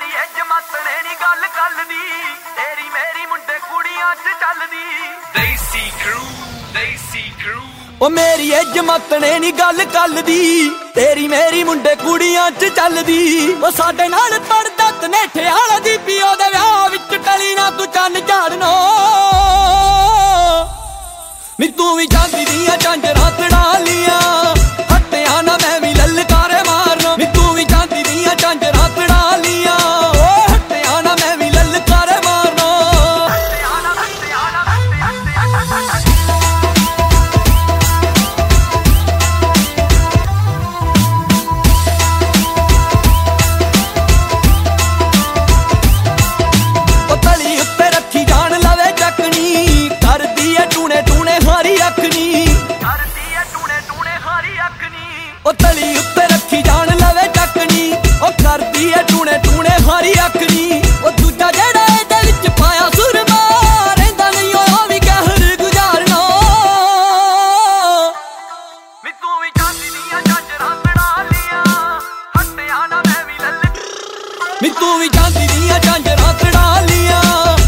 मेरी जमातने नी गल कल दी, तेरी मेरी मुंडे कुड़ियां च चलदी। देसी क्रू, देसी क्रू। ओ मेरी जमातने नी गल कल दी, तेरी मेरी मुंडे कुड़ियां च चलदी। ओ साडे नाल पड़दा तनेठे वाला दी पिओ दे विआह विच टली ना तू चन्न झाड़नो। नी तू भी चांदी दियां झांजरां तड़ा लियां, हट्टिया ना मैं भी ललकारे मारनो। नी तू भी चांदी दियां झांजरां तड़ा लियां, ओ हट्टिया ना मैं भी ललकारे मारनो। ओ तली उत्ते रखी जान लवे चकनी, करदी है टूने टूने हारी अखनी। ओ तली उत्ते रखी जान लवे चकनी, ओ करदी है टूने टूने हारी अखनी। ओ दूजा जेड़ा इहदे विच पाया सुरमा, रहिंदा नहीं ओ भी कहर गुजारना। नी तू भी चांदी दियां झांजरां तड़ा लियां, हट्टिया ना मैं भी नी तू भी चांदी दियां झांजरां तड़ा लियां।